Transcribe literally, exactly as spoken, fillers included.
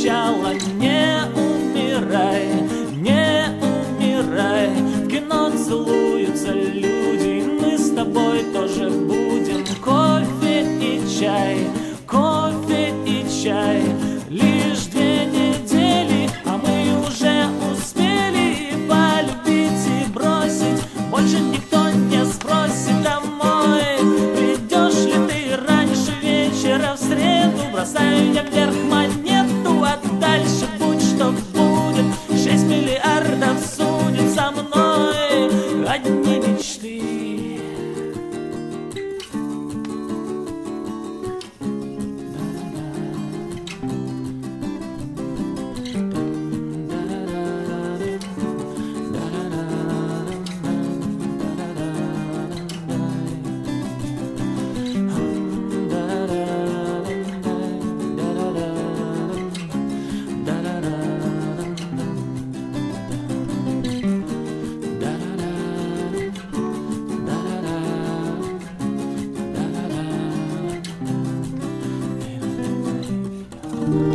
начало. Не умирай, не умирай. В кино целуются люди, мы с тобой тоже будем. Кофе и чай, кофе и чай. Лишь две недели, а мы уже успели полюбить и бросить. Больше никто не спросит домой. Придешь ли ты раньше вечера в среду? Бросаю я вверх монету, а дальше будь что будет. Шесть миллиардов судит со мной. Одни мечты. Thank you.